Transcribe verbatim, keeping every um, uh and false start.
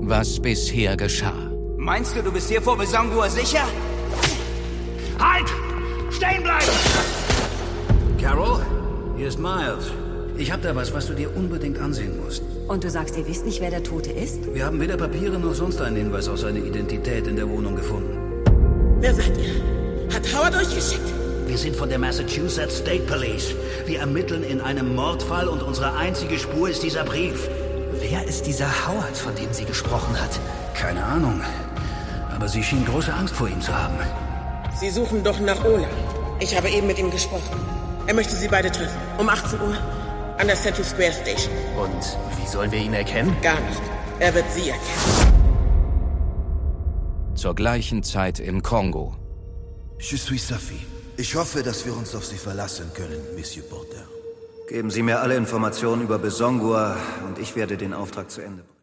was bisher geschah. Meinst du, du bist hier vor Besongua sicher? Halt! Stehen bleiben! Carol, hier ist Miles. Ich hab da was, was du dir unbedingt ansehen musst. Und du sagst, ihr wisst nicht, wer der Tote ist? Wir haben weder Papiere noch sonst einen Hinweis auf seine Identität in der Wohnung gefunden. Wer seid ihr? Hat Howard euch geschickt? Wir sind von der Massachusetts State Police. Wir ermitteln in einem Mordfall und unsere einzige Spur ist dieser Brief. Wer ist dieser Howard, von dem sie gesprochen hat? Keine Ahnung. Aber sie schien große Angst vor ihm zu haben. Sie suchen doch nach Ola. Ich habe eben mit ihm gesprochen. Er möchte sie beide treffen. Um achtzehn Uhr an der Central Square Station. Und wie sollen wir ihn erkennen? Gar nicht. Er wird sie erkennen. Zur gleichen Zeit im Kongo. Je suis Safi. Ich hoffe, dass wir uns auf Sie verlassen können, Monsieur Porter. Geben Sie mir alle Informationen über Besongua und ich werde den Auftrag zu Ende bringen.